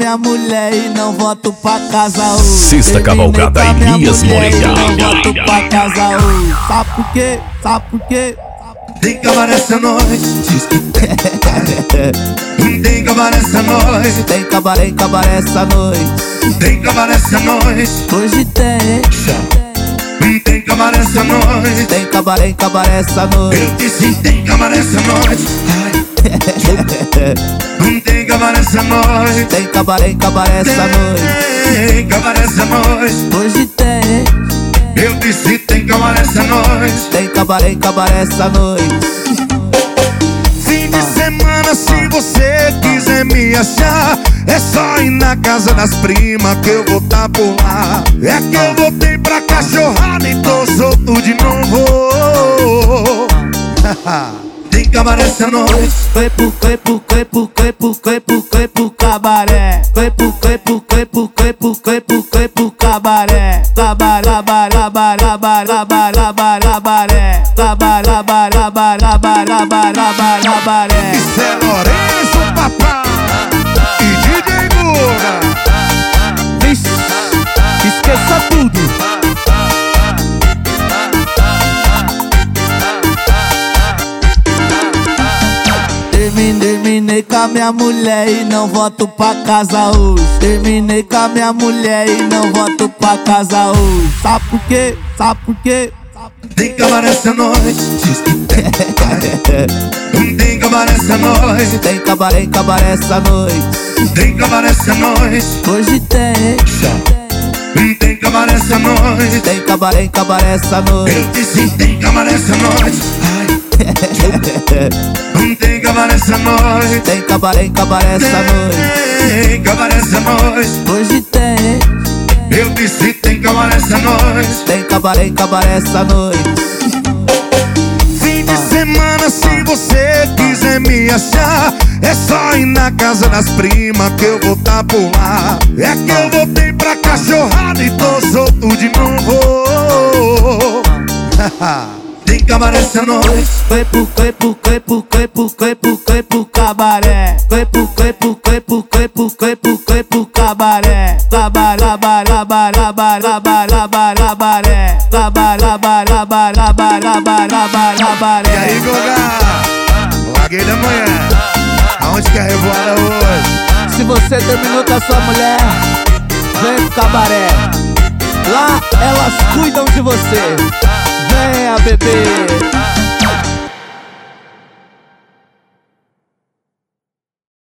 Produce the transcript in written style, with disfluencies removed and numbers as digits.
minha mulher e não volto pra casa hoje. Sexta Cavalgada Elias Moreira. Não volto pra casa hoje. Sabe por quê? Sabe por quê? Tem que acabar essa noite. Diz que tem. Tem que acabar essa noite. Tem que acabar essa noite. Tem que acabar essa noite. Hoje tem. Tem que acabar essa noite. Tem que acabar essa noite. Eu disse tem que acabar essa noite. Tem que acabar essa noite. Tem que acabar essa noite. Tem que acabar essa noite. Hoje tem. Eu disse tem que acabar essa noite. Tem que acabar essa noite. Fim de semana, se você quiser me achar, é só ir na casa das primas que eu vou tá por lá. É que eu voltei pra cachorrada e tô solto de novo. Tem que acabar essa noite. Foi pro cabaré. Foi pro cabaré. Isso é Lourenço, papai e DJ Guga. Vixe, esqueça tudo. Terminei com a minha mulher e não volto pra casa hoje. Terminei com a minha mulher e não volto pra casa hoje. Sabe por quê? Sabe por quê? Tem que acabar essa noite. Diz que tem. Tem que acabar essa noite. Tem que acabar essa noite. Tem que acabar essa noite. Hoje tem. Tem que acabar essa noite. Tem que acabar essa noite. Eu disse tem que acabar essa noite. Tem que acabar essa noite. Tem que acabar essa noite. Tem que acabar essa noite. Hoje tem. Eu disse tem que acabar essa noite. Tem que acabar essa noite. Fim de semana, se você quiser me achar, é só ir na casa das primas que eu vou tá por lá. É que eu voltei pra cachorrada e tô solto de novo. Tem que acabar essa noite. Foi pro cabaré. Foi pro cabaré. E aí, Guga? Larguei da manhã. Aonde que é a revoada hoje? Se você terminou com a sua mulher, vem pro cabaré. Lá elas cuidam de você. Venha, bebê.